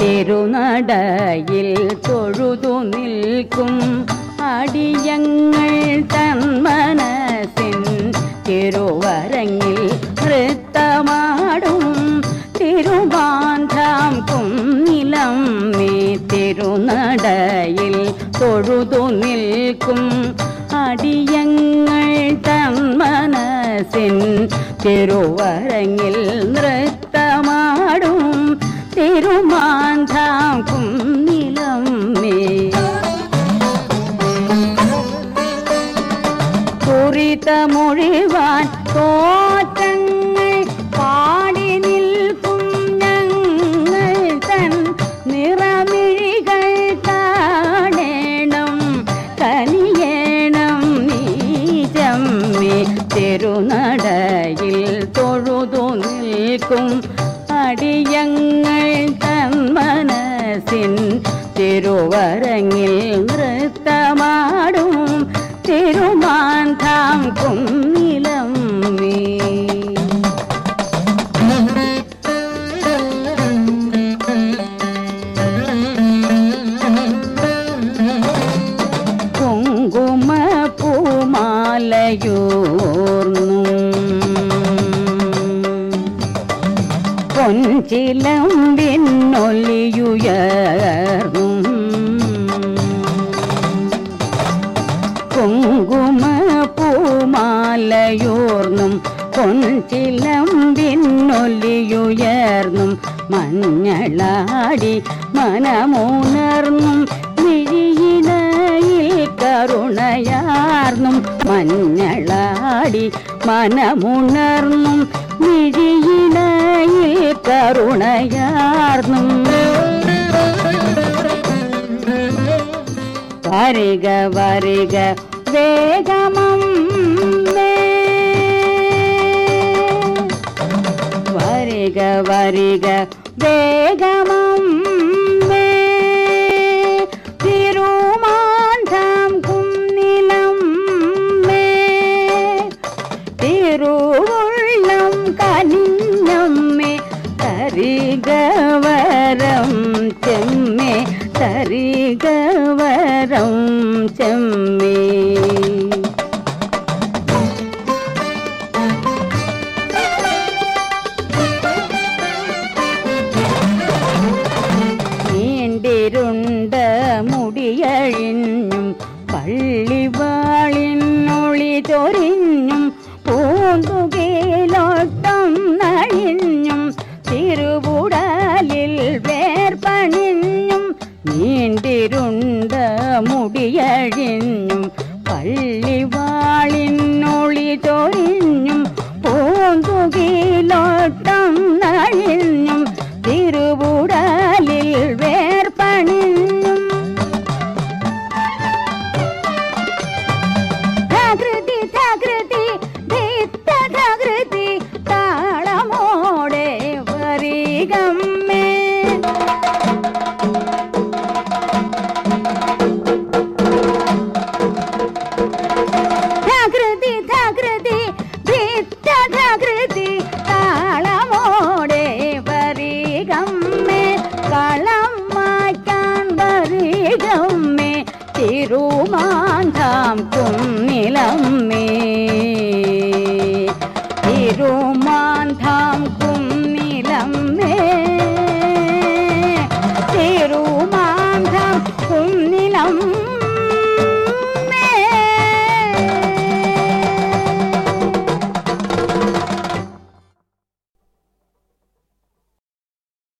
തിരുനടയിൽ തൊഴുതു നിൽക്കും അടിയങ്ങൾ തന്മനസിൻ തിരുവരങ്ങിൽ നൃത്തമാടും തിരുമാന്ധാം കുന്നിലം നീ തിരുനടയിൽ തൊഴുതു നിൽക്കും അടിയങ്ങൾ തന്മനസിൻ തിരുവരങ്ങിൽ നൃത്തമാടും തിരുമാന്ധാം കുന്നിലം നീ കുറിതമൊഴിവാൻ തോറ്റങ്ങൾ പാടി നിൽക്കും ഞങ്ങൾ തൻ നിറമിഴികൾ കാണേണം കനിയേണം നീജമ്മേ തിരുനടയിൽ തൊഴുതു നിൽക്കും അടിയങ്ങൾ തന്മനസിൻ തിരുവരങ്ങിൽ നൃത്തമാടും തിരുമാന്ധാം കുന്നിലം നീ കുങ്കുമപ്പൂമാലയൂർന്നും പൊൻചിലമ്പിന്നൊലിയുയർന്നും കുങ്കുമപ്പൂമാലയൂർന്നും പൊൻചിലമ്പിന്നൊലിയുയർന്നും മഞ്ഞളാടി മനമുണർന്നും മിഴിയിണയിൽ കരുണയാർന്നും മഞ്ഞളാടി മനമുണർന്നും മിഴിയിണയിൽ കരുണയാർന്നും വരിക വരിക വേഗമമ്മേ വരിക വരിക വേഗമമ്മേ തിരുമാന്ധാം കുന്നിലമ്മേ തിരുവുള്ളം കനിഞ്ഞമ്മേ തരികവരം ചെമ്മേ തരികവരം ചെമ്മേ നീണ്ടിരുണ്ട മുടിയഴിഞ്ഞും പള്ളിവാളിനൊളി ചൊരിഞ്ഞും പൂന്തുകയിലോട്ടം നഴിഞ്ഞും തിരുവുടലിൽ വേർപണിഞ്ഞും നീണ്ടിരുണ്ട മുടിയഴിഞ്ഞും പള്ളിവാളിനൊളി ചൊരിഞ്ഞും പൂന്തുകയിലോട്ടം നഴിഞ്ഞും തിരുവുടലിൽ വേർപണിഞ്ഞും ധകൃതി ധകൃതി ധിത്തധകൃതി താളമോടെ വരികമ്മേ ധകൃതി ധകൃതി ധിത്തധകൃതി താളമോടെ വരികമ്മേ കളം മാറ്റാൻ വരികമ്മേ തിരുമാന്ധാം കുന്നിലമ്മേ തിരുമാന്ധാം കുന്നിലമ്മേ